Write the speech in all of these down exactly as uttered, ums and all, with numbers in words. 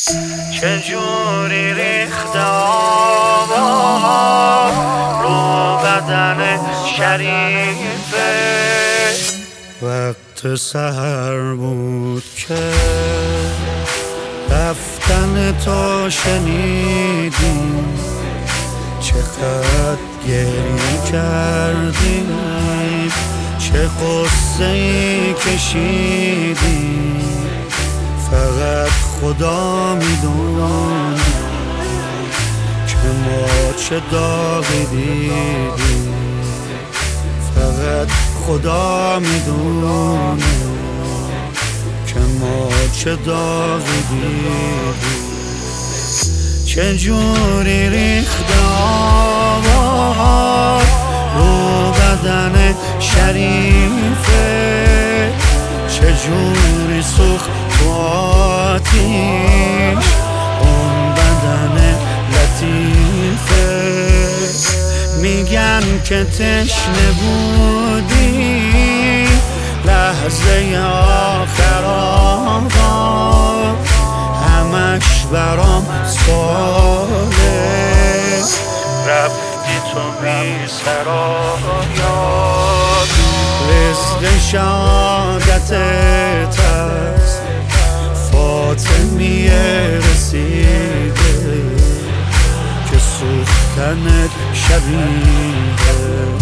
چجوری ریخته آبا رو بدن شریفه. وقت سحر بود که رفتن تو شنیدیم، چقدر گریه کردیم، چه قصه ای کشیدیم، فقط خدا میدونه که ما چه داغی دیدیم، فقط خدا میدونه که ما چه داغی دیدیم. چجوری ریخته آبا رو بدن شریفه، چجوری سوخت تو آتیش اون بدن لطیفه. میگن که تشنه بودی لحظه آخر آقا، همش برام سواله، رفتی تو بی سرایات. رزق شهادتت هست فاطمیه رسیده که سوختنت شبیه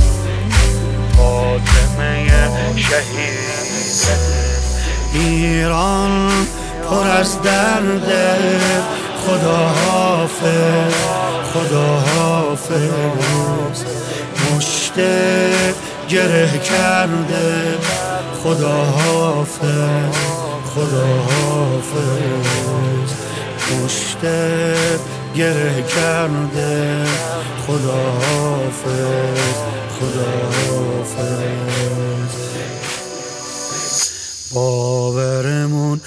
فاطمه شهیده. ایران پر از درده، خدا حافظ خدا حافظ. مشت گره کرده، خدا حافظ خدا حافظ. مشت گره کرده، خدا حافظ خدا حافظ. باورمون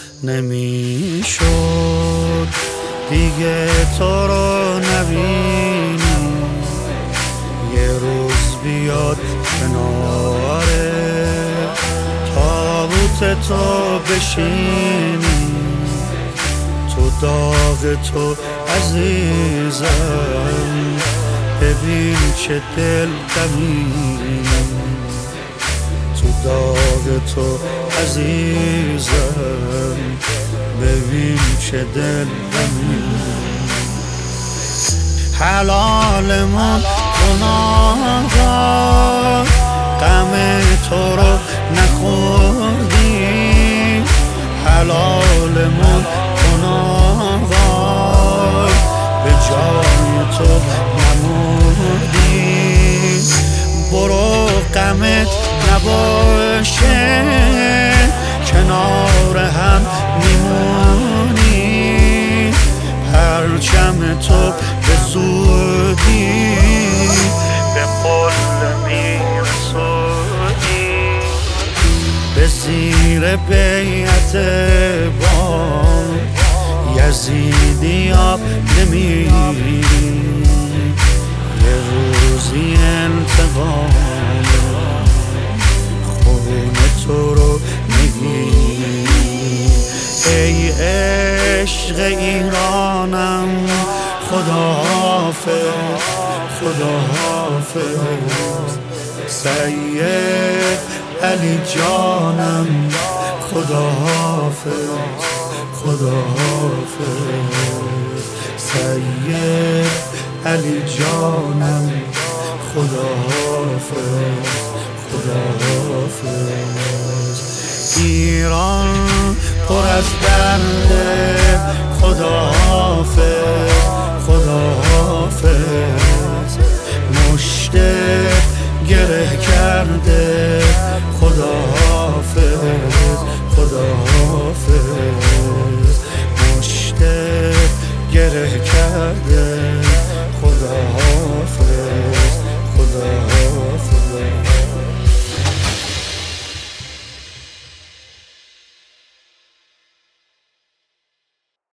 نمیشد دیگه تو رو نبینیم، یه روز بیاد کناره تابوت تو بشینیم، تو داغ تو عزیزم ببین چه دل غمیم، تو داغ تو عزیزم ببین چه دل غمیم. حلالمون گناه غم تو رو نخوردیم، حلالمون گناه به جای تو نمردیم. برو غمت نباشه کنار هم میمونی، پرچم تو به زودی به قله میرسونی. به زیر بیعت بام یزیدی آب نمیری، یه روزی انتقام خون تو رو میگیری. ای عشق ایرانم خدا حافظ خدا حافظ. سید علی جانم خدا حافظ خدا حافظ. سید علی جانم خدا حافظ خدا حافظ. ایران پر از درده، خدا حافظ